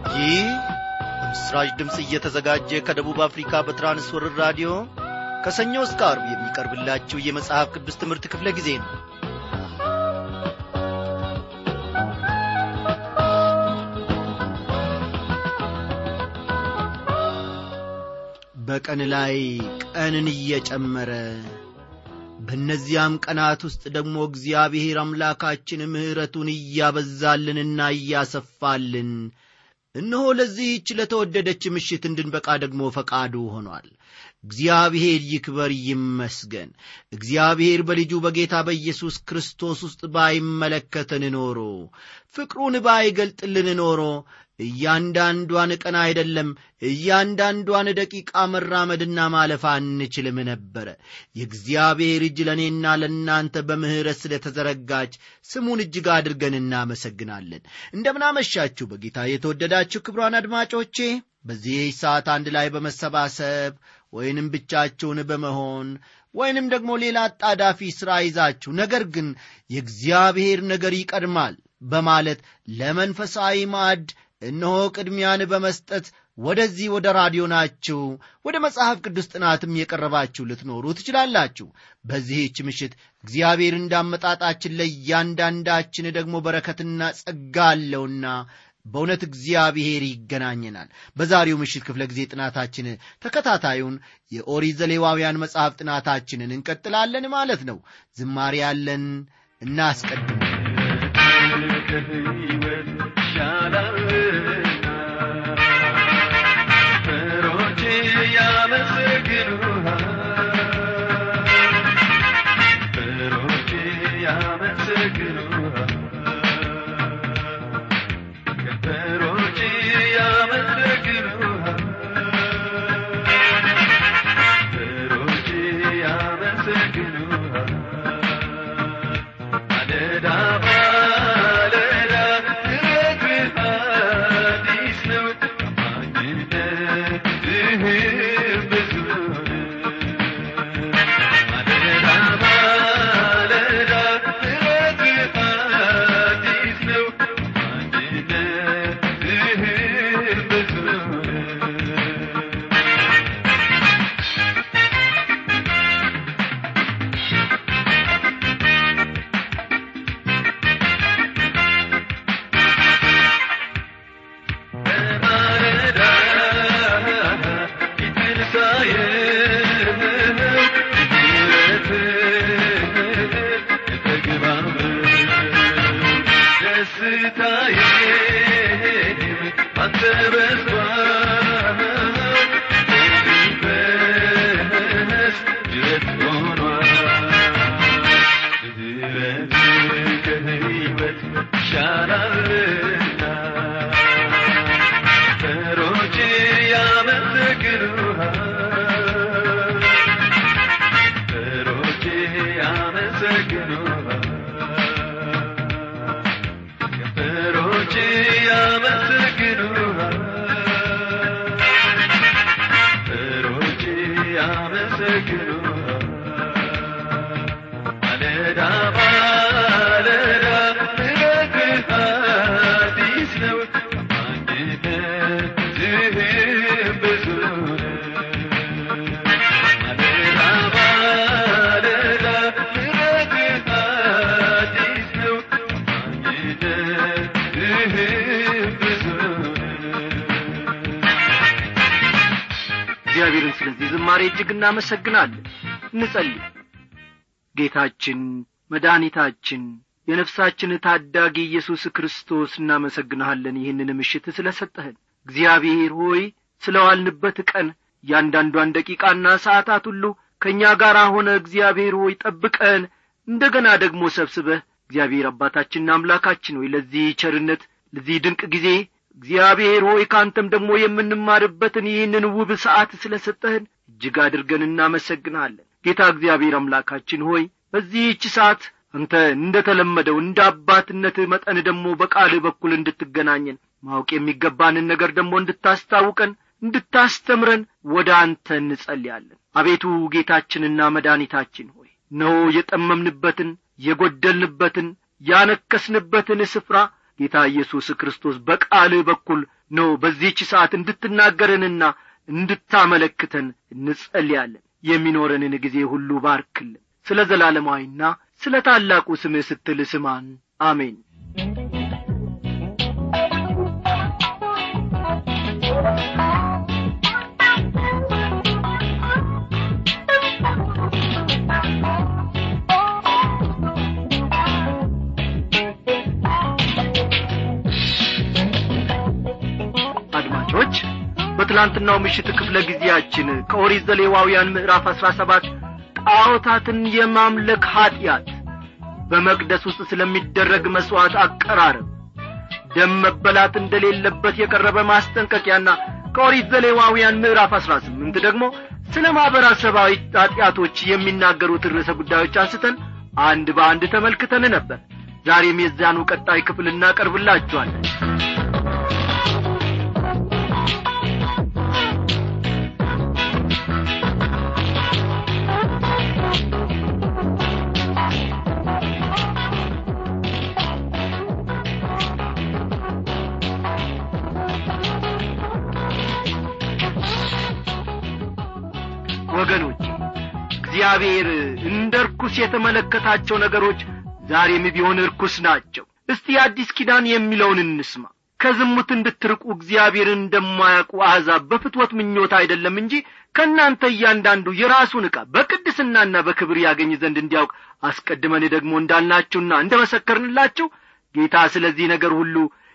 ይህ በምስራች ድምጽ እየተዘጋጀ ከደቡብ አፍሪካ በትራንስወርልድ ራዲዮ ከሰኞ እስከ ዓርብ የሚቀርብላችሁ የመጽሐፍ ቅዱስ ትምህርት ክፍለ ጊዜ ነው። በቀን ላይ ቀንን እየጨመረ በእነዚያም ቀናት ውስጥ ደግሞ እግዚአብሔር አምላካችን ምሕረቱን እያበዛልንና እያሰፋልን እነሆ ለዚህች ለተወደደች ምሽት እንድንበቃ ደግሞ ፈቃዱ ሆኗል። እግዚአብሔር ይክበር ይመስገን። እግዚአብሔር በልጁ በጌታ በኢየሱስ ክርስቶስ ውስጥ ባይመለከተን ኖሮ ፍቅሩን ባይገልጥልን ኖሮ እያንዳንዷን ቀን አይደለም እያንዳንዷን ደቂቃ መራመድና ማለፍ አንችልም ነበር። የእግዚአብሔር እጅ ለኔና ለናንተ በምህረት ስለተዘረጋች ስሙን እጅግ አድርገን እናመሰግናለን። እንደምናመሻችሁ በጌታ የተወደዳችሁ ክቡራን አድማጮቼ፣ በዚህ ሰዓት አንድ ላይ በመሰባሰብ ወይንም ብቻችሁን በመሆን ወይንም ደግሞ ሌላ አጣዳፊ ሥራ ይዛችሁ ነገር ግን የእግዚአብሔር ነገር ይቀድማል በማለት ለመንፈሳዊ ማዕድ እነሆ ቅድሚያን በመስጠት ወደዚህ ወደ ራዲዮናችሁ ወደ መጽሐፍ ቅዱስ ጥናትም የቀረባችሁ ልትኖሩ ትችላላችሁ። በዚህች ምሽት እግዚአብሔር እንዳመጣጣችን ለእያንዳንዳችን ደግሞ በረከትና ጸጋ አለውና በእውነት እግዚአብሔር ይገናኘናል። በዛሬው ምሽት ክፍለ ጊዜ ጥናታችን ተከታታዩን የኦሪት ዘሌዋውያን መጽሐፍ ጥናታችንን እንቀጥላለን ማለት ነው። ዝማሬ ያለን እናስቀድም። እግዚአብሔርን ስለዚህ ዝማሬ እጅግ እናመሰግናለን። እንጸልይ። ጌታችን መድኃኒታችን የነፍሳችን ታዳጊ ኢየሱስ ክርስቶስ እናመሰግንሃለን ይህንን ምሽት ስለሰጠህን። እግዚአብሔር ሆይ ስለዋልንበት ቀን ያንዳንዷን ደቂቃና ሰዓታት ሁሉ ከኛ ጋር ሆነ እግዚአብሔር ሆይ ጠብቀን እንደገና ደግሞ ሰብስበህ እግዚአብሔር አባታችንና አምላካችን ሆይ ለዚህ ቸርነት ለዚህ ድንቅ ጊዜ እግዚአብሔር ሆይ ካንተም ደግሞ የምንማርበትን ይህንን ውብ ሰዓት ስለሰጠህን እጅግ አድርገን እናመሰግናለን። ጌታ እግዚአብሔር አምላካችን ሆይ በዚህች ሰዓት አንተ እንደተለመደው እንደ አባትነትህ መጠን ደግሞ በቃልህ በኩል እንድትገናኘን ማወቅ የሚገባንን ነገር ደግሞ እንድታስታውቀን እንድታስተምረን ወደ አንተ እንጸልያለን። አቤቱ ጌታችንና መድኃኒታችን ሆይ ነው የጠመምንበትን የጎደልንበትን ያነከስንበትን ስፍራ ጌታ ኢየሱስ ክርስቶስ በቃልህ በኩል ነው በዚህች ሰዓት እንድትናገረንና እንድታመለክተን እንጸልያለን። የሚኖረንን ጊዜ ሁሉ ባርክልን። ስለ ዘላለማዊና ስለ ታላቁ ስምህ ስትል ስማን። አሜን። አድማጮች በትላንትናው ምሽት ክፍለ ጊዜያችን ከኦሪት ዘሌዋውያን ምዕራፍ 17 ጣዖታትን የማምለክ ኃጢአት በመቅደስ ውስጥ ስለሚደረግ መስዋዕት አቀራረብ፣ ደም መበላት እንደሌለበት የቀረበ ማስጠንቀቂያና ከኦሪት ዘሌዋውያን ምዕራፍ 18 ደግሞ ስለ ማህበረሰባዊ ኃጢአቶች የሚናገሩት ርዕሰ ጉዳዮች አንስተን አንድ በአንድ ተመልክተን ነበር። ዛሬም የዚያኑ ቀጣይ ክፍል እናቀርብላችኋለን። ወገኖች እግዚአብሔር እንደ ርኩስ የተመለከታቸው ነገሮች ዛሬም ቢሆን ርኩስ ናቸው። እስቲ አዲስ ኪዳን የሚለውን እንስማ። ከዝሙት እንድትርቁ እግዚአብሔርን እንደማያውቁ አሕዛብ በፍትወት ምኞት አይደለም እንጂ ከእናንተ እያንዳንዱ የራሱን ዕቃ በቅድስናና በክብር ያገኝ ዘንድ እንዲያውቅ አስቀድመን ደግሞ እንዳልናችሁና እንደመሰከርንላችሁ ጌታ ስለዚህ ነገር ሁሉ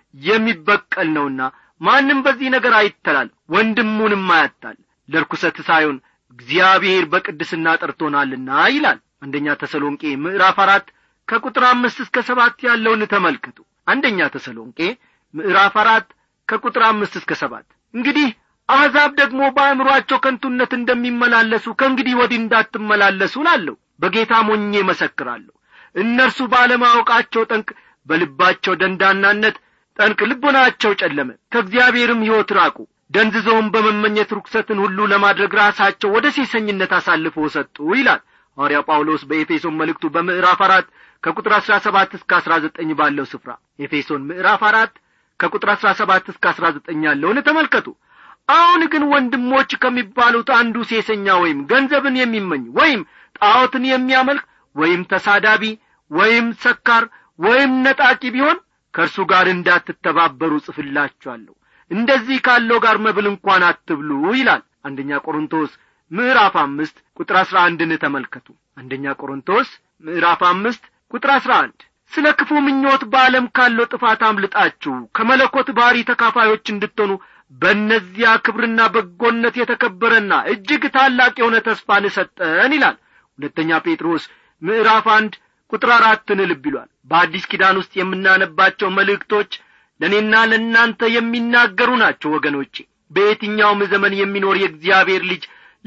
የሚበቀል ነውና ማንም በዚህ ነገር አይተላል፣ ወንድሙንም አያታል። ለርኩሰት ሳይሆን እግዚአብሔር በቅድስና ጠርቶናልና ይላል። አንደኛ ተሰሎንቄ ምዕራፍ 4 ከቁጥር 5 እስከ 7 ያለውን ተመልከቱ። አንደኛ ተሰሎንቄ ምዕራፍ 4 ከቁጥር 5 እስከ 7። እንግዲህ አሕዛብ ደግሞ በአእምሮአቸው ከንቱነት እንደሚመላለሱ ከእንግዲህ ወዲህ እንዳትመላለሱ እላለሁ። በጌታ ሞኜ መሰክራለሁ። እነርሱ ባለማወቃቸው ጠንቅ፣ በልባቸው ደንዳናነት ጠንቅ ልቦናቸው ጨለመ፣ ከእግዚአብሔርም ሕይወት ራቁ። ደንዝዘውም በመመኘት ርኩሰትን ሁሉ ለማድረግ ራሳቸው ወደ ሴሰኝነት አሳልፈው ሰጡ ይላል ሐዋርያ ጳውሎስ በኤፌሶን መልእክቱ በምዕራፍ 4 ከቁጥር 17 እስከ 19 ባለው ስፍራ። ኤፌሶን ምዕራፍ 4 ከቁጥር 17 እስከ 19 ያለውን ተመልከቱ። አሁን ግን ወንድሞች ከሚባሉት አንዱ ሴሰኛ ወይም ገንዘብን የሚመኝ ወይም ጣዖትን የሚያመልክ ወይም ተሳዳቢ ወይም ሰካር ወይም ነጣቂ ቢሆን ከእርሱ ጋር እንዳትተባበሩ ጽፍላችኋለሁ። እንደዚህ ካለው ጋር መብል እንኳን አትብሉ ይላል። አንደኛ ቆሮንቶስ ምዕራፍ 5 ቁጥር 11ን ተመልከቱ። አንደኛ ቆሮንቶስ ምዕራፍ 5 ቁጥር 11 ስለ ክፉ ምኞት በዓለም ካለው ጥፋት አምልጣችሁ ከመለኮት ባሕሪ ተካፋዮች እንድትሆኑ በእነዚያ ክብርና በጎነት የተከበረና እጅግ ታላቅ የሆነ ተስፋን ሰጠን ይላል። ሁለተኛ ጴጥሮስ ምዕራፍ 1 ቁጥር 4ን ልብ ይሏል። በአዲስ ኪዳን ውስጥ የምናነባቸው መልእክቶች ለኔና ለናንተ የሚናገሩ ናቸው። ወገኖቼ በየትኛውም ዘመን የሚኖር የእግዚአብሔር ልጅ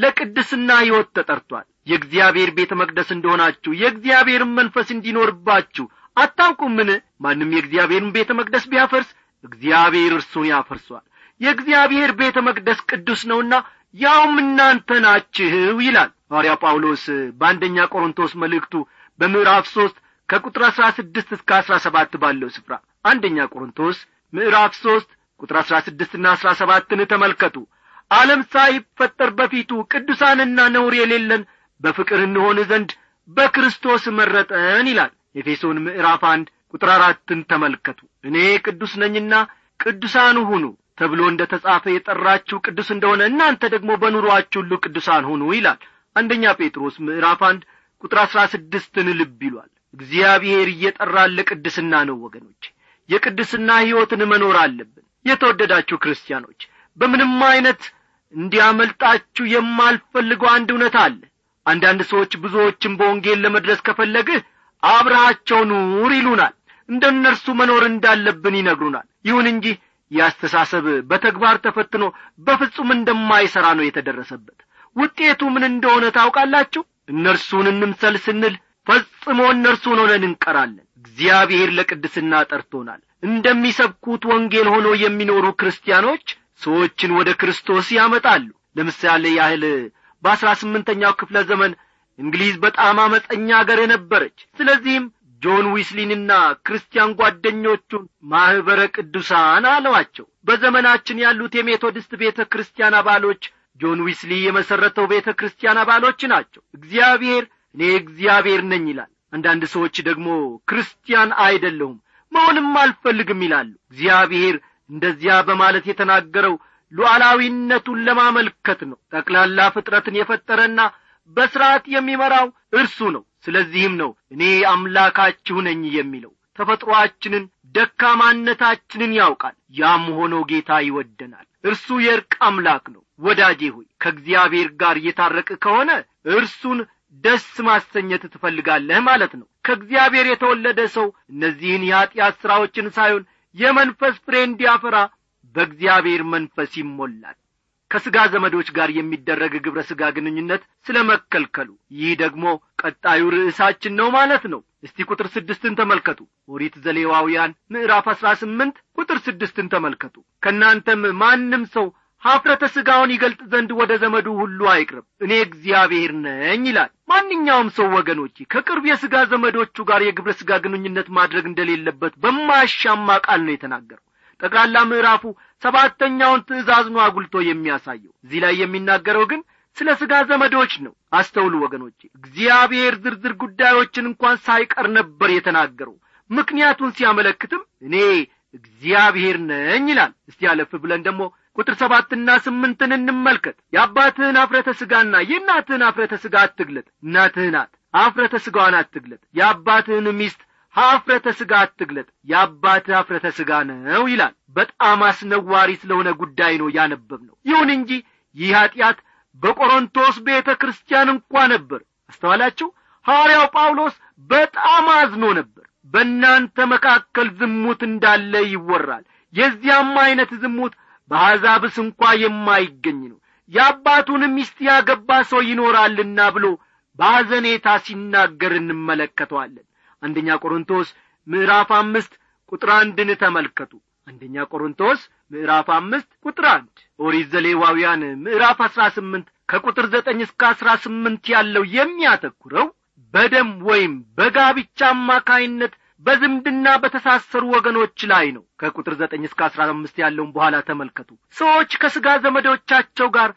ለቅድስና ሕይወት ተጠርቷል። የእግዚአብሔር ቤተ መቅደስ እንደሆናችሁ የእግዚአብሔርን መንፈስ እንዲኖርባችሁ አታውቁምን? ማንም የእግዚአብሔርን ቤተ መቅደስ ቢያፈርስ እግዚአብሔር እርሱን ያፈርሷል። የእግዚአብሔር ቤተ መቅደስ ቅዱስ ነውና ያውም እናንተ ናችሁ ይላል ሐዋርያ ጳውሎስ በአንደኛ ቆሮንቶስ መልእክቱ በምዕራፍ 3 ከቁጥር 16 እስከ 17 ባለው ስፍራ። አንደኛ ቆሮንቶስ ምዕራፍ 3 ቁጥር 16 እና 17ን ተመልከቱ። ዓለም ሳይፈጠር በፊቱ ቅዱሳንና ነውር የሌለን በፍቅር እንሆን ዘንድ በክርስቶስ መረጠን ይላል። ኤፌሶን ምዕራፍ 1 ቁጥር 4ን ተመልከቱ። እኔ ቅዱስ ነኝና ቅዱሳን ሁኑ ተብሎ እንደተጻፈ የጠራችሁ ቅዱስ እንደሆነ እናንተ ደግሞ በኑሮአችሁ ሁሉ ቅዱሳን ሁኑ ይላል። አንደኛ ጴጥሮስ ምዕራፍ 1 ቁጥር 16ን ልብ ይሏል። እግዚአብሔር እየጠራን ለቅድስና ነው ወገኖች። የቅድስና ሕይወትን መኖር አለብን። የተወደዳችሁ ክርስቲያኖች በምንም አይነት እንዲያመልጣችሁ የማልፈልገው አንድ እውነት አለ። አንዳንድ ሰዎች ብዙዎችን በወንጌል ለመድረስ ከፈለግህ አብረሃቸው ኑር ይሉናል። እንደነርሱ መኖር እንዳለብን ይነግሩናል። ይሁን እንጂ ያስተሳሰብ በተግባር ተፈትኖ በፍጹም እንደማይሰራ ነው የተደረሰበት። ውጤቱ ምን እንደሆነ ታውቃላችሁ? እነርሱን እንምሰል ስንል ፈጽሞ እነርሱን ሆነን እንቀራለን። እግዚአብሔር ለቅድስና ጠርቶናል። እንደሚሰብኩት ወንጌል ሆኖ የሚኖሩ ክርስቲያኖች ሰዎችን ወደ ክርስቶስ ያመጣሉ። ለምሳሌ ያህል በ18ኛው ክፍለ ዘመን እንግሊዝ በጣም አመፀኛ አገር ነበረች። ስለዚህም ጆን ዊስሊንና ክርስቲያን ጓደኞቹን ማህበረ ቅዱሳን አለዋቸው። በዘመናችን ያሉት የሜቶዲስት ቤተክርስቲያን አባሎች ጆን ዊስሊ የመሰረተው ቤተክርስቲያን አባሎች ናቸው። እኔ እግዚአብሔር ነኝ ይላል። አንዳንድ ሰዎች ደግሞ ክርስቲያን አይደለሁም መሆንም አልፈልግም ይላሉ። እግዚአብሔር እንደዚያ በማለት የተናገረው ሉዓላዊነቱን ለማመልከት ነው። ጠቅላላ ፍጥረትን የፈጠረና በሥርዓት የሚመራው እርሱ ነው። ስለዚህም ነው እኔ አምላካችሁ ነኝ የሚለው። ተፈጥሮአችንን ደካማነታችንን ያውቃል። ያም ሆኖ ጌታ ይወደናል። እርሱ የእርቅ አምላክ ነው። ወዳጄ ሆይ ከእግዚአብሔር ጋር እየታረቅ ከሆነ እርሱን ደስ ማሰኘት ትፈልጋለህ ማለት ነው። ከእግዚአብሔር የተወለደ ሰው እነዚህን የኃጢአት ሥራዎችን ሳይሆን የመንፈስ ፍሬ እንዲያፈራ በእግዚአብሔር መንፈስ ይሞላል። ከሥጋ ዘመዶች ጋር የሚደረግ ግብረ ሥጋ ግንኙነት ስለመከልከሉ ይህ ደግሞ ቀጣዩ ርዕሳችን ነው ማለት ነው። እስቲ ቁጥር 6ን ተመልከቱ። ኦሪት ዘሌዋውያን ምዕራፍ 18 ቁጥር 6ን ተመልከቱ። ከናንተም ማንም ሰው ኀፍረተ ሥጋውን ይገልጥ ዘንድ ወደ ዘመዱ ሁሉ አይቅርብ፣ እኔ እግዚአብሔር ነኝ ይላል። ማንኛውም ሰው ወገኖቼ ከቅርብ የሥጋ ዘመዶቹ ጋር የግብረ ሥጋ ግንኙነት ማድረግ እንደሌለበት በማያሻማ ቃል ነው የተናገረው። ጠቅላላ ምዕራፉ 7ኛውን ትእዛዝ ነው አጉልቶ የሚያሳየው። እዚህ ላይ የሚናገረው ግን ስለ ሥጋ ዘመዶች ነው። አስተውሉ ወገኖቼ፣ እግዚአብሔር ዝርዝር ጉዳዮችን እንኳን ሳይቀር ነበር የተናገረው። ምክንያቱን ሲያመለክትም እኔ እግዚአብሔር ነኝ ይላል። እስቲ አለፍ ብለን ደግሞ ቁጥር 7ና 8ን እንመልከት። የአባትህን ኀፍረተ ሥጋና የእናትህን ኀፍረተ ሥጋ አትግለጥ፣ እናትህ ናት፣ ኀፍረተ ሥጋዋን አትግለጥ። የአባትህን ሚስት ኀፍረተ ሥጋ አትግለጥ፣ የአባትህ ኀፍረተ ሥጋ ነው ይላል። በጣም አስነዋሪ ስለሆነ ጉዳይ ነው ያነበብነው። ይሁን እንጂ ይህ ኀጢአት በቆሮንቶስ ቤተ ክርስቲያን እንኳ ነበር። አስተዋላችሁ? ሐዋርያው ጳውሎስ በጣም አዝኖ ነበር። በእናንተ መካከል ዝሙት እንዳለ ይወራል፣ የዚያም አይነት ዝሙት በአሕዛብስ እንኳ የማይገኝ ነው፣ የአባቱን ሚስት ያገባ ሰው ይኖራልና ብሎ በሐዘኔታ ሲናገር እንመለከተዋለን። አንደኛ ቆሮንቶስ ምዕራፍ 5 ቁጥር 1ን ተመልከቱ። አንደኛ ቆሮንቶስ ምዕራፍ 5 ቁጥር 1። ኦሪት ዘሌዋውያን ምዕራፍ 18 ከቁጥር 9 እስከ 18 ያለው የሚያተኩረው በደም ወይም በጋብቻ አማካይነት በዝምድና በተሳሰሩ ወገኖች ላይ ነው። ከቁጥር 9 እስከ 15 ያለውን በኋላ ተመልከቱ። ሰዎች ከሥጋ ዘመዶቻቸው ጋር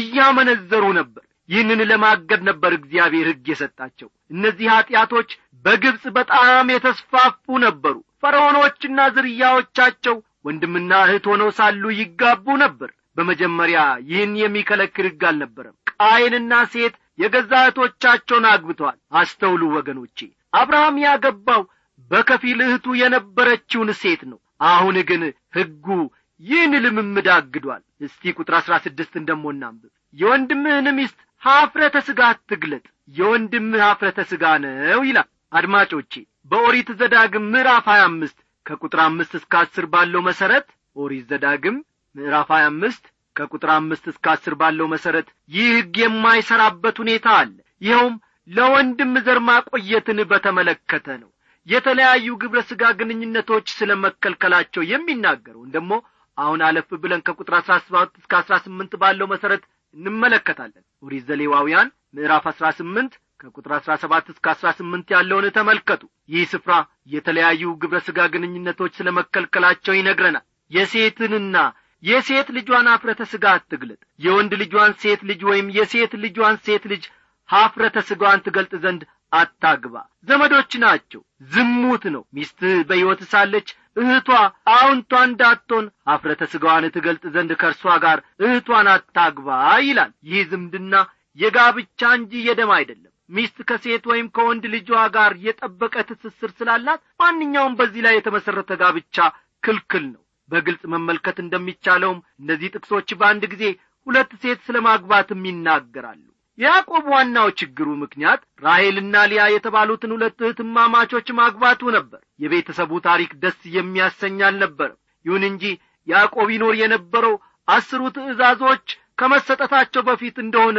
እያመነዘሩ ነበር። ይህንን ለማገድ ነበር እግዚአብሔር ሕግ የሰጣቸው። እነዚህ ኀጢአቶች በግብጽ በጣም የተስፋፉ ነበሩ። ፈርዖኖችና ዝርያዎቻቸው ወንድምና እህት ሆነው ሳሉ ይጋቡ ነበር። በመጀመሪያ ይህን የሚከለክል ሕግ አልነበረም። ቃየንና ሴት የገዛ እህቶቻቸውን አግብተዋል። አስተውሉ ወገኖቼ፣ አብርሃም ያገባው በከፊል እህቱ የነበረችውን ሴት ነው። አሁን ግን ሕጉ ይህን ልምምድ አግዷል። እስቲ ቁጥር 16 ደሞ እናንብብ። የወንድምህን ሚስት ኀፍረተ ሥጋ አትግለጥ፣ የወንድምህ ኀፍረተ ሥጋ ነው ይላል። አድማጮቼ በኦሪት ዘዳግም ምዕራፍ 25 ከቁጥር 5 እስከ 10 ባለው መሠረት ኦሪት ዘዳግም ምዕራፍ 25 ከቁጥር 5 እስከ 10 ባለው መሠረት ይህ ሕግ የማይሠራበት ሁኔታ አለ። ይኸውም ለወንድም ዘር ማቆየትን በተመለከተ ነው። የተለያዩ ግብረ ሥጋ ግንኙነቶች ስለ መከልከላቸው የሚናገረውን ደግሞ አሁን አለፍ ብለን ከቁጥር 17 እስከ 18 ባለው መሠረት እንመለከታለን። ኦሪት ዘሌዋውያን ምዕራፍ 18 ከቁጥር 17 እስከ 18 ያለውን ተመልከቱ። ይህ ስፍራ የተለያዩ ግብረ ሥጋ ግንኙነቶች ስለ መከልከላቸው ይነግረናል። የሴትንና የሴት ልጇን ኀፍረተ ሥጋ አትግለጥ፣ የወንድ ልጇን ሴት ልጅ ወይም የሴት ልጇን ሴት ልጅ ኀፍረተ ሥጋዋን ትገልጥ ዘንድ አታግባ። ዘመዶች ናቸው፣ ዝሙት ነው። ሚስትህ በሕይወት ሳለች እህቷ አውንቷ እንዳትሆን ኀፍረተ ሥጋዋን ትገልጥ ዘንድ ከእርሷ ጋር እህቷን አታግባ ይላል። ይህ ዝምድና የጋብቻ እንጂ የደም አይደለም። ሚስት ከሴት ወይም ከወንድ ልጇ ጋር የጠበቀ ትስስር ስላላት ማንኛውም በዚህ ላይ የተመሠረተ ጋብቻ ክልክል ነው። በግልጽ መመልከት እንደሚቻለውም እነዚህ ጥቅሶች በአንድ ጊዜ ሁለት ሴት ስለማግባትም ይናገራሉ። ያዕቆብ ዋናው ችግሩ ምክንያት ራሔልና ሊያ የተባሉትን ሁለት እህትማማቾች ማግባቱ ነበር። የቤተሰቡ ታሪክ ደስ የሚያሰኝ አልነበረም። ይሁን እንጂ ያዕቆብ ይኖር የነበረው 10 ትእዛዞች ከመሰጠታቸው በፊት እንደሆነ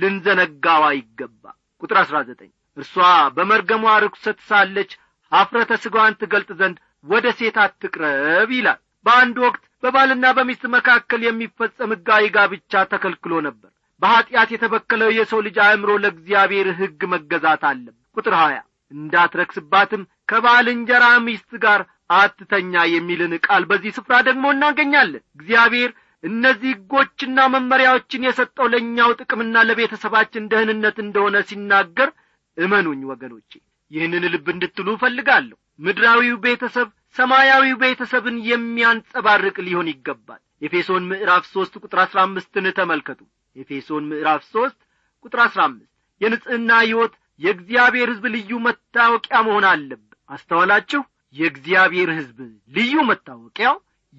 ልንዘነጋው አይገባ። ቁጥር 19 እርሷ በመርገሟ ርኵሰት ሳለች ኀፍረተ ሥጋዋን ትገልጥ ዘንድ ወደ ሴት አትቅረብ ይላል። በአንድ ወቅት በባልና በሚስት መካከል የሚፈጸም ሕጋዊ ጋብቻ ተከልክሎ ነበር። በኀጢአት የተበከለው የሰው ልጅ አእምሮ ለእግዚአብሔር ሕግ መገዛት አለበት። ቁጥር 20 እንዳትረክስባትም ከባልንጀራ ሚስት ጋር አትተኛ የሚልን ቃል በዚህ ስፍራ ደግሞ እናገኛለን። እግዚአብሔር እነዚህ ሕጎችና መመሪያዎችን የሰጠው ለእኛው ጥቅምና ለቤተሰባችን ደህንነት እንደሆነ ሲናገር እመኑኝ ወገኖቼ፣ ይህንን ልብ እንድትሉ እፈልጋለሁ። ምድራዊው ቤተሰብ ሰማያዊው ቤተሰብን የሚያንጸባርቅ ሊሆን ይገባል። ኤፌሶን ምዕራፍ 3 ቁጥር 15ን ተመልከቱ። ኤፌሶን ምዕራፍ 3 ቁጥር 15 የንጽሕና ሕይወት የእግዚአብሔር ሕዝብ ልዩ መታወቂያ መሆን አለበት። አስተዋላችሁ? የእግዚአብሔር ሕዝብ ልዩ መታወቂያው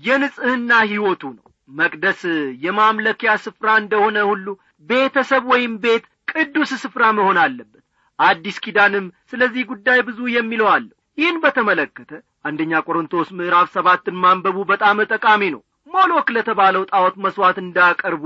የንጽሕና ሕይወቱ ነው። መቅደስ የማምለኪያ ስፍራ እንደሆነ ሁሉ ቤተሰብ ወይም ቤት ቅዱስ ስፍራ መሆን አለበት። አዲስ ኪዳንም ስለዚህ ጉዳይ ብዙ የሚለው አለ። ይህን በተመለከተ አንደኛ ቆሮንቶስ ምዕራፍ 7ን ማንበቡ በጣም ጠቃሚ ነው። ሞሎክ ለተባለው ጣዖት መስዋዕት እንዳቀርቡ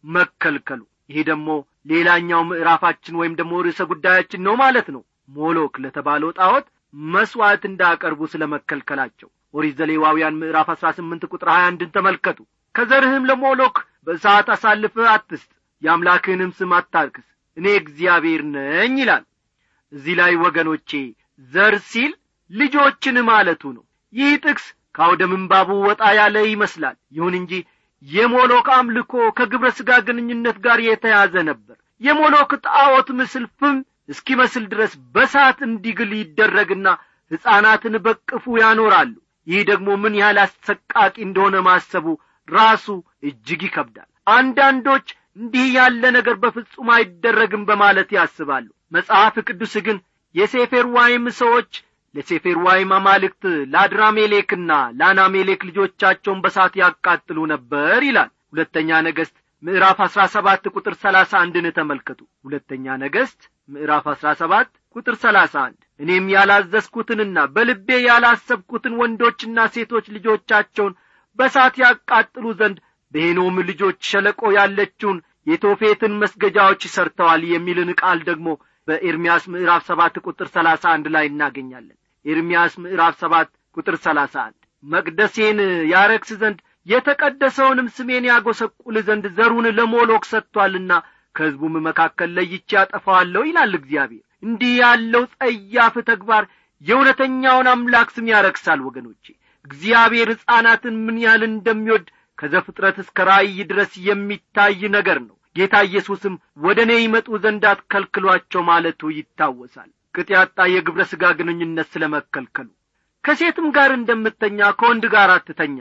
መከልከሉ፣ ይሄ ደግሞ ሌላኛው ምዕራፋችን ወይም ደግሞ ርዕሰ ጉዳያችን ነው ማለት ነው። ሞሎክ ለተባለው ጣዖት መስዋዕት እንዳቀርቡ ስለመከልከላቸው ኦሪት ዘሌዋውያን ምዕራፍ 18 ቁጥር 21ን ተመልከቱ። ከዘርህም ለሞሎክ በእሳት አሳልፈህ አትስጥ፣ የአምላክህንም ስም አታርክስ፣ እኔ እግዚአብሔር ነኝ ይላል። እዚህ ላይ ወገኖቼ ዘር ሲል ልጆችን ማለቱ ነው። ይህ ጥቅስ ከአውደ ምንባቡ ወጣ ያለ ይመስላል። ይሁን እንጂ የሞሎክ አምልኮ ከግብረ ሥጋ ግንኙነት ጋር የተያዘ ነበር። የሞሎክ ጣዖት ምስል ፍም እስኪመስል ድረስ በሳት እንዲግል ይደረግና ሕፃናትን በቅፉ ያኖራሉ። ይህ ደግሞ ምን ያህል አሰቃቂ እንደሆነ ማሰቡ ራሱ እጅግ ይከብዳል። አንዳንዶች እንዲህ ያለ ነገር በፍጹም አይደረግም በማለት ያስባሉ። መጽሐፍ ቅዱስ ግን የሴፈርዋይም ሰዎች ለሴፈርዋይም አማልክት ለአድራሜሌክና ለአናሜሌክ ልጆቻቸውን በሳት ያቃጥሉ ነበር ይላል። ሁለተኛ ነገሥት ምዕራፍ 17 ቁጥር 31ን ተመልከቱ። ሁለተኛ ነገሥት ምዕራፍ 17 ቁጥር 31 እኔም ያላዘዝኩትንና በልቤ ያላሰብኩትን ወንዶችና ሴቶች ልጆቻቸውን በሳት ያቃጥሉ ዘንድ በሄኖም ልጆች ሸለቆ ያለችውን የቶፌትን መስገጃዎች ሰርተዋል የሚልን ቃል ደግሞ በኤርምያስ ምዕራፍ 7 ቁጥር 31 ላይ እናገኛለን። ኤርምያስ ምዕራፍ 7 ቁጥር 31 መቅደሴን ያረክስ ዘንድ የተቀደሰውንም ስሜን ያጎሰቁል ዘንድ ዘሩን ለሞሎክ ሰጥቷልና ከሕዝቡም መካከል ለይቼ ያጠፋዋለሁ ይላል እግዚአብሔር። እንዲህ ያለው ጸያፍ ተግባር የእውነተኛውን አምላክ ስም ያረክሳል ወገኖቼ። እግዚአብሔር ሕፃናትን ምን ያህል እንደሚወድ ከዘፍጥረት እስከ ራእይ ድረስ የሚታይ ነገር ነው። ጌታ ኢየሱስም ወደኔ ይመጡ ዘንድ አትከልክሏቸው ማለቱ ይታወሳል። ቅጥ ያጣ የግብረ ሥጋ ግንኙነት ስለመከልከሉ ከሴትም ጋር እንደምትተኛ ከወንድ ጋር አትተኛ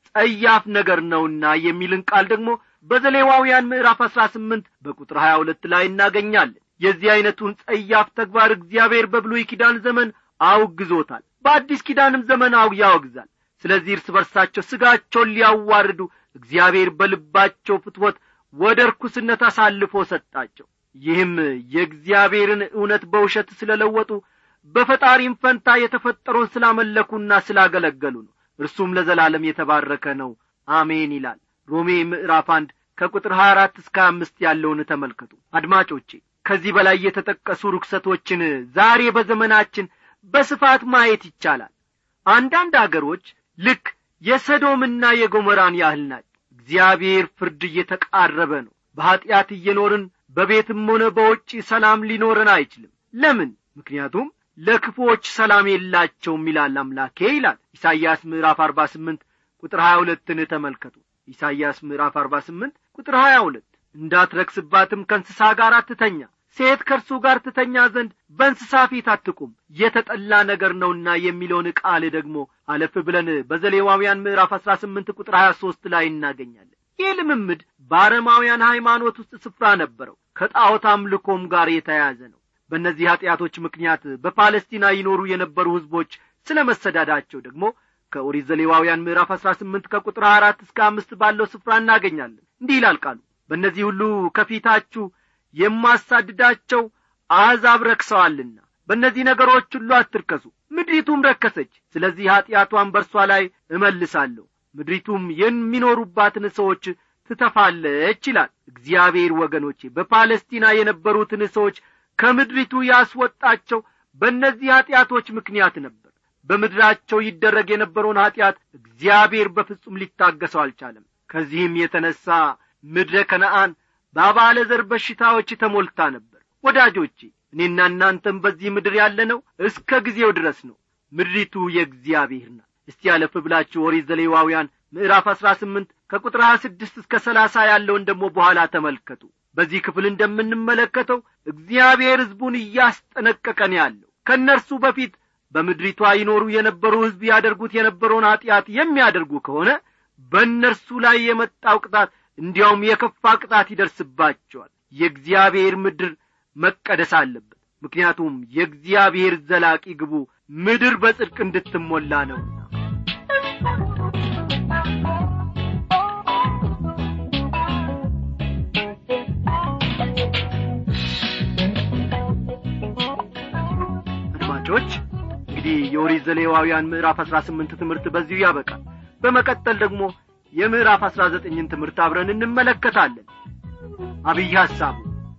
ጸያፍ ነገር ነውና የሚልን ቃል ደግሞ በዘሌዋውያን ምዕራፍ 18 በቁጥር 22 ላይ እናገኛለን። የዚህ አይነቱን ጸያፍ ተግባር እግዚአብሔር በብሉይ ኪዳን ዘመን አውግዞታል፣ በአዲስ ኪዳንም ዘመን ያወግዛል። ስለዚህ እርስ በርሳቸው ሥጋቸውን ሊያዋርዱ እግዚአብሔር በልባቸው ፍትወት ወደ ርኩስነት አሳልፎ ሰጣቸው። ይህም የእግዚአብሔርን እውነት በውሸት ስለለወጡ በፈጣሪም ፈንታ የተፈጠረውን ስላመለኩና ስላገለገሉ ነው። እርሱም ለዘላለም የተባረከ ነው፣ አሜን ይላል። ሮሜ ምዕራፍ 1 ከቁጥር 24 እስከ 5 ያለውን ተመልከቱ። አድማጮቼ ከዚህ በላይ የተጠቀሱ ርኩሰቶችን ዛሬ በዘመናችን በስፋት ማየት ይቻላል። አንዳንድ አገሮች ልክ የሰዶምና የጎሞራን ያህል ናቸው። እግዚአብሔር ፍርድ እየተቃረበ ነው። በኀጢአት እየኖርን በቤትም ሆነ በውጪ ሰላም ሊኖረን አይችልም። ለምን? ምክንያቱም ለክፉዎች ሰላም የላቸውም ይላል አምላኬ ይላል። ኢሳይያስ ምዕራፍ 48 ቁጥር 22ን ተመልከቱ። ኢሳይያስ ምዕራፍ 48 ቁጥር 22 እንዳትረክስባትም ከእንስሳ ጋር አትተኛ፣ ሴት ከእርሱ ጋር ትተኛ ዘንድ በእንስሳ ፊት አትቁም፣ የተጠላ ነገር ነውና የሚለውን ቃል ደግሞ አለፍ ብለን በዘሌዋውያን ምዕራፍ 18 ቁጥር 23 ላይ እናገኛለን። ይህ ልምምድ በአረማውያን ሃይማኖት ውስጥ ስፍራ ነበረው፣ ከጣዖት አምልኮም ጋር የተያያዘ ነው። በእነዚህ ኃጢአቶች ምክንያት በፓለስቲና ይኖሩ የነበሩ ሕዝቦች ስለ መሰዳዳቸው ደግሞ ከኦሪት ዘሌዋውያን ምዕራፍ 18 ከቁጥር 4 እስከ 5 ባለው ስፍራ እናገኛለን። እንዲህ ይላል ቃሉ፣ በእነዚህ ሁሉ ከፊታችሁ የማሳድዳቸው አሕዛብ ረክሰዋልና በእነዚህ ነገሮች ሁሉ አትርከሱ፣ ምድሪቱም ረከሰች፣ ስለዚህ ኃጢአቷን በርሷ ላይ እመልሳለሁ፣ ምድሪቱም የሚኖሩባትን ሰዎች ትተፋለች ይላል እግዚአብሔር። ወገኖቼ በፓለስቲና የነበሩትን ሰዎች ከምድሪቱ ያስወጣቸው በእነዚህ ኃጢአቶች ምክንያት ነበር። በምድራቸው ይደረግ የነበረውን ኃጢአት እግዚአብሔር በፍጹም ሊታገሰው አልቻለም። ከዚህም የተነሳ ምድረ ከነዓን በአባለ ዘር በሽታዎች ተሞልታ ነበር። ወዳጆቼ እኔና እናንተም በዚህ ምድር ያለነው እስከ ጊዜው ድረስ ነው። ምድሪቱ የእግዚአብሔር ናት። እስቲ ያለፍ ብላችሁ ኦሪት ዘሌዋውያን ምዕራፍ 18 ከቁጥር 26 እስከ 30 ያለውን ደግሞ በኋላ ተመልከቱ። በዚህ ክፍል እንደምንመለከተው እግዚአብሔር ሕዝቡን እያስጠነቀቀን ያለው ከነርሱ በፊት በምድሪቷ ይኖሩ የነበሩ ሕዝብ ያደርጉት የነበረውን ኃጢአት የሚያደርጉ ከሆነ በእነርሱ ላይ የመጣው ቅጣት እንዲያውም የከፋ ቅጣት ይደርስባቸዋል። የእግዚአብሔር ምድር መቀደስ አለበት። ምክንያቱም የእግዚአብሔር ዘላቂ ግቡ ምድር በጽድቅ እንድትሞላ ነው። አድማጮች እንግዲህ የኦሪት ዘሌዋውያን ምዕራፍ 18 ትምህርት በዚሁ ያበቃል። በመቀጠል ደግሞ የምዕራፍ 19ን ትምህርት አብረን እንመለከታለን። አብይ ሐሳቡ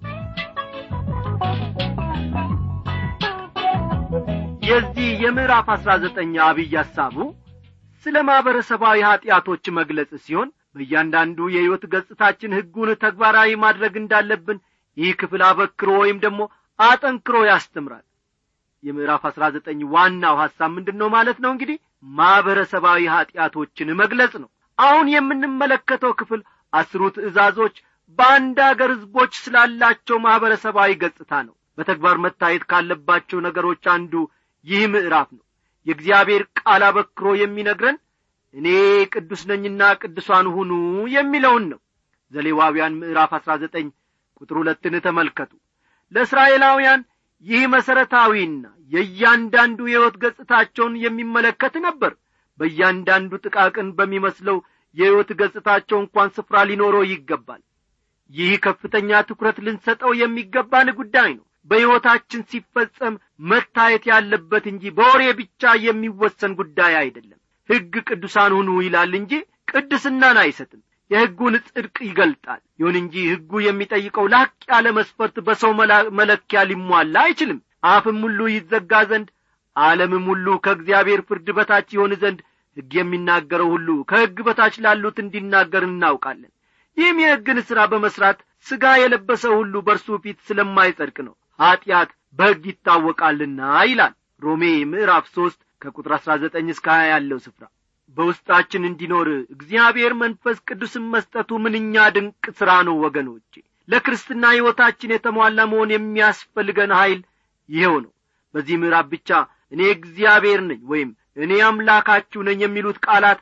የዚህ የምዕራፍ 19 አብይ ሐሳቡ ስለ ማህበረሰባዊ ኃጢአቶች መግለጽ ሲሆን በእያንዳንዱ የሕይወት ገጽታችን ሕጉን ተግባራዊ ማድረግ እንዳለብን ይህ ክፍል አበክሮ ወይም ደግሞ አጠንክሮ ያስተምራል። የምዕራፍ 19 ዋናው ሐሳብ ምንድነው ማለት ነው? እንግዲህ ማህበረሰባዊ ኃጢአቶችን መግለጽ ነው። አሁን የምንመለከተው ክፍል 10 ትእዛዞች በአንድ አገር ሕዝቦች ስላላቸው ማህበረሰባዊ ገጽታ ነው። በተግባር መታየት ካለባቸው ነገሮች አንዱ ይህ ምዕራፍ ነው። የእግዚአብሔር ቃል አበክሮ የሚነግረን እኔ ቅዱስ ነኝና ቅዱሳን ሁኑ የሚለውን ነው። ዘሌዋውያን ምዕራፍ 19 ቁጥር 2ን ተመልከቱ። ለእስራኤላውያን ይህ መሰረታዊና የእያንዳንዱ የሕይወት ገጽታቸውን የሚመለከት ነበር። በእያንዳንዱ ጥቃቅን በሚመስለው የሕይወት ገጽታቸው እንኳን ስፍራ ሊኖረው ይገባል። ይህ ከፍተኛ ትኩረት ልንሰጠው የሚገባን ጉዳይ ነው። በሕይወታችን ሲፈጸም መታየት ያለበት እንጂ በወሬ ብቻ የሚወሰን ጉዳይ አይደለም። ሕግ ቅዱሳን ሁኑ ይላል እንጂ ቅድስናን አይሰጥም። የሕጉን ጽድቅ ይገልጣል። ይሁን እንጂ ሕጉ የሚጠይቀው ላቅ ያለ መስፈርት በሰው መለኪያ ሊሟላ አይችልም። አፍም ሁሉ ይዘጋ ዘንድ ዓለምም ሁሉ ከእግዚአብሔር ፍርድ በታች ይሆን ዘንድ ሕግ የሚናገረው ሁሉ ከሕግ በታች ላሉት እንዲናገር እናውቃለን። ይህም የሕግን ሥራ በመሥራት ሥጋ የለበሰ ሁሉ በእርሱ ፊት ስለማይጸድቅ ነው። ኀጢአት በሕግ ይታወቃልና ይላል ሮሜ ምዕራፍ 3 ከቁጥር 19 እስከ 20 ያለው ስፍራ። በውስጣችን እንዲኖር እግዚአብሔር መንፈስ ቅዱስን መስጠቱ ምንኛ ድንቅ ሥራ ነው ወገኖቼ። ለክርስትና ሕይወታችን የተሟላ መሆን የሚያስፈልገን ኃይል ይሄው ነው። በዚህ ምዕራፍ ብቻ እኔ እግዚአብሔር ነኝ ወይም እኔ አምላካችሁ ነኝ የሚሉት ቃላት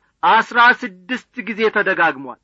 16 ጊዜ ተደጋግሟል።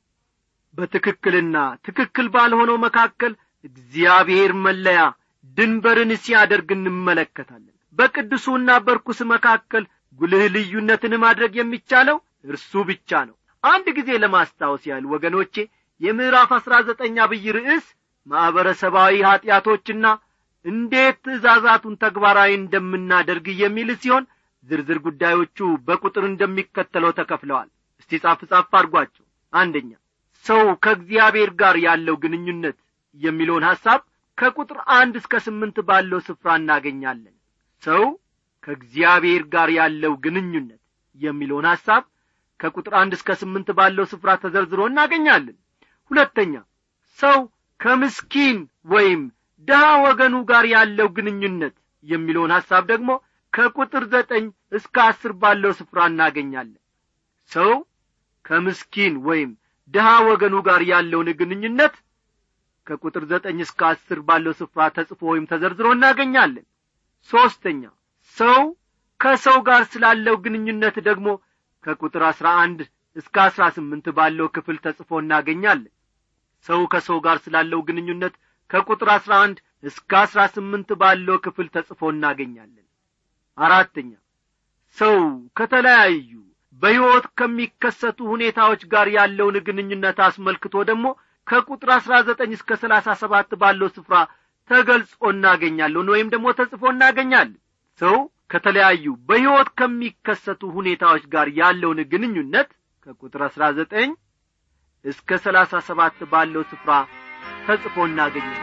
በትክክልና ትክክል ባልሆነው መካከል እግዚአብሔር መለያ ድንበርን ሲያደርግ እንመለከታለን። በቅዱሱና በርኩስ መካከል ጉልህ ልዩነትን ማድረግ የሚቻለው እርሱ ብቻ ነው። አንድ ጊዜ ለማስታወስ ያህል ወገኖቼ የምዕራፍ 19 አብይ ርዕስ ማህበረሰባዊ ኃጢአቶችና እንዴት ትእዛዛቱን ተግባራዊ እንደምናደርግ የሚል ሲሆን ዝርዝር ጉዳዮቹ በቁጥር እንደሚከተለው ተከፍለዋል። እስቲ ጻፍ አድርጓቸው። አንደኛ ሰው ከእግዚአብሔር ጋር ያለው ግንኙነት የሚለውን ሐሳብ ከቁጥር 1 እስከ 8 ባለው ስፍራ እናገኛለን። ሰው ከእግዚአብሔር ጋር ያለው ግንኙነት የሚለውን ሐሳብ ከቁጥር 1 እስከ 8 ባለው ስፍራ ተዘርዝሮ እናገኛለን። ሁለተኛ ሰው ከምስኪን ወይም ደሃ ወገኑ ጋር ያለው ግንኙነት የሚለውን ሐሳብ ደግሞ ከቁጥር 9 እስከ 10 ባለው ስፍራ እናገኛለን። ሰው ከምስኪን ወይም ደሃ ወገኑ ጋር ያለውን ግንኙነት ከቁጥር 9 እስከ 10 ባለው ስፍራ ተጽፎ ወይም ተዘርዝሮ እናገኛለን። ሶስተኛ ሰው ከሰው ጋር ስላለው ግንኙነት ደግሞ ከቁጥር 11 እስከ 18 ባለው ክፍል ተጽፎ እናገኛለን። ሰው ከሰው ጋር ስላለው ግንኙነት ከቁጥር 11 እስከ 18 ባለው ክፍል ተጽፎ እናገኛለን። አራተኛ ሰው ከተለያዩ በሕይወት ከሚከሰቱ ሁኔታዎች ጋር ያለውን ግንኙነት አስመልክቶ ደግሞ ከቁጥር 19 እስከ 37 ባለው ስፍራ ተገልጾ እናገኛለን ወይም ደግሞ ተጽፎ እናገኛለን። ሰው ከተለያዩ በሕይወት ከሚከሰቱ ሁኔታዎች ጋር ያለውን ግንኙነት ከቁጥር 19 እስከ 37 ባለው ስፍራ ተጽፎ እናገኛለን።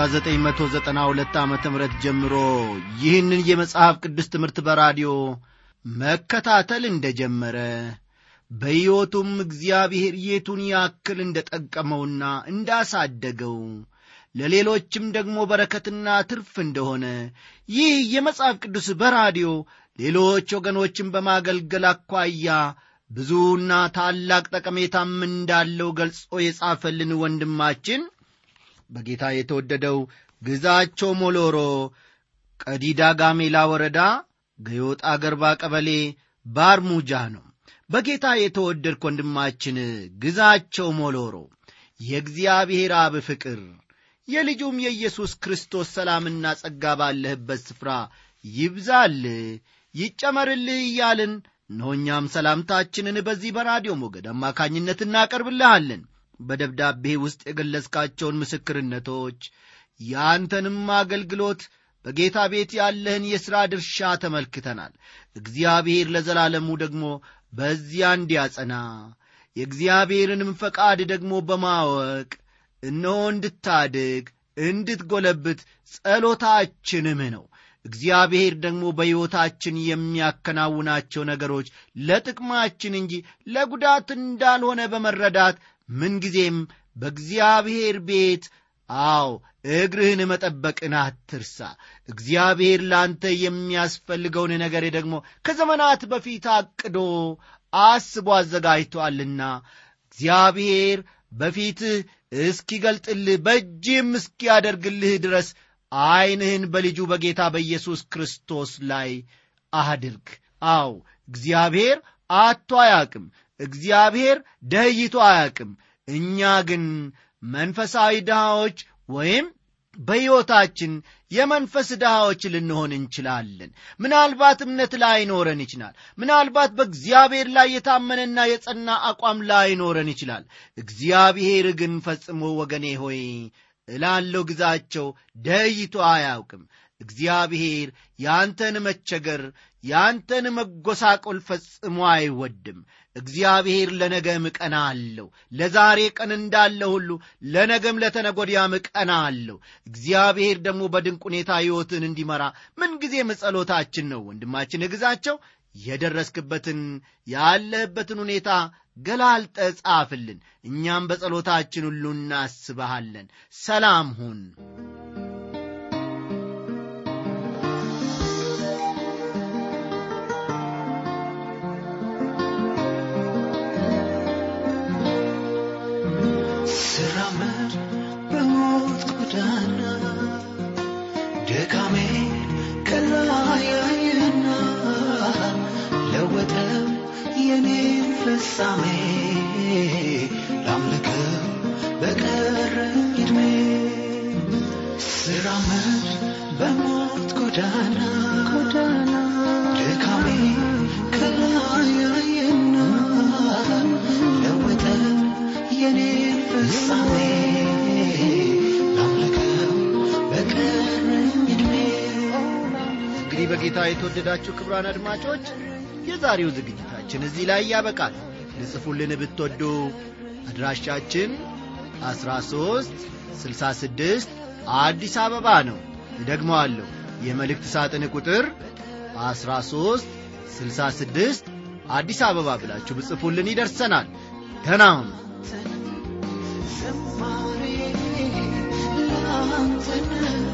ከ1992 ዓመተ ምህረት ጀምሮ ይህንን የመጽሐፍ ቅዱስ ትምህርት በራዲዮ መከታተል እንደጀመረ በሕይወቱም እግዚአብሔር የቱን ያክል እንደጠቀመውና እንዳሳደገው ለሌሎችም ደግሞ በረከትና ትርፍ እንደሆነ ይህ የመጽሐፍ ቅዱስ በራዲዮ ሌሎች ወገኖችን በማገልገል አኳያ ብዙና ታላቅ ጠቀሜታም እንዳለው ገልጾ የጻፈልን ወንድማችን በጌታ የተወደደው ግዛቸው ሞሎሮ ቀዲዳ ጋሜላ ወረዳ ገዮጣ ገርባ ቀበሌ ባርሙጃ ነው። በጌታ የተወደድክ ወንድማችን ግዛቸው ሞሎሮ የእግዚአብሔር አብ ፍቅር የልጁም የኢየሱስ ክርስቶስ ሰላምና ጸጋ ባለህበት ስፍራ ይብዛል ይጨመርልህ እያልን እኛም ሰላምታችንን በዚህ በራዲዮ ሞገድ አማካኝነት እናቀርብልሃለን። በደብዳቤ ውስጥ የገለጽካቸውን ምስክርነቶች ያንተንም አገልግሎት በጌታ ቤት ያለህን የሥራ ድርሻ ተመልክተናል። እግዚአብሔር ለዘላለሙ ደግሞ በዚያ እንዲያጸና የእግዚአብሔርንም ፈቃድ ደግሞ በማወቅ እነሆ እንድታድግ እንድትጎለብት ጸሎታችንም ነው። እግዚአብሔር ደግሞ በሕይወታችን የሚያከናውናቸው ነገሮች ለጥቅማችን እንጂ ለጉዳት እንዳልሆነ በመረዳት ምንጊዜም በእግዚአብሔር ቤት እግርህን መጠበቅን አትርሳ። እግዚአብሔር ላንተ የሚያስፈልገውን ነገር ደግሞ ከዘመናት በፊት አቅዶ አስቦ አዘጋጅቶአልና እግዚአብሔር በፊትህ እስኪገልጥልህ በእጅም እስኪያደርግልህ ድረስ ዓይንህን በልጁ በጌታ በኢየሱስ ክርስቶስ ላይ አድርግ። እግዚአብሔር አጥቶ አያውቅም። እግዚአብሔር ደህይቶ አያውቅም። እኛ ግን መንፈሳዊ ድሃዎች ወይም በሕይወታችን የመንፈስ ድሃዎች ልንሆን እንችላለን። ምናልባት እምነት ላይኖረን ይችላል። ምናልባት በእግዚአብሔር ላይ የታመነና የጸና አቋም ላይኖረን ይችላል። እግዚአብሔር ግን ፈጽሞ ወገኔ ሆይ እላለሁ ግዛቸው ደህይቶ አያውቅም። እግዚአብሔር ያንተን መቸገር ያንተን መጎሳቆል ፈጽሞ አይወድም። እግዚአብሔር ለነገም ቀን አለው። ለዛሬ ቀን እንዳለ ሁሉ ለነገም ለተነጎዲያም ቀን አለው። እግዚአብሔር ደግሞ በድንቅ ሁኔታ ሕይወትን እንዲመራ ምንጊዜም ጸሎታችን ነው። ወንድማችን ግዛቸው የደረስክበትን ያለህበትን ሁኔታ ገላልጠ ጻፍልን። እኛም በጸሎታችን ሁሉ እናስብሃለን። ሰላም ሁን። ስራመድ በሞት ጎዳና ድካሜ ከላይ ያየና ለወጠው የኔን ፍጻሜ ላምልከው በቀረኝ ዕድሜ። ስራመድ በሞት ጎዳና ድካሜ ከላይ ያየና ለወጠው የኔን ፍጻሜ ላምልከው በቀረኝ ዕድሜ። እንግዲህ በጌታ የተወደዳችሁ ክቡራን አድማጮች የዛሬው ዝግጅታችን እዚህ ላይ ያበቃል። ልጽፉልን ብትወዱ አድራሻችን 1366 አዲስ አበባ ነው። ደግሞአለሁ የመልእክት ሳጥን ቁጥር 1366 አዲስ አበባ ብላችሁ ብጽፉልን ይደርሰናል። ተናም ዘማሬ ላንተ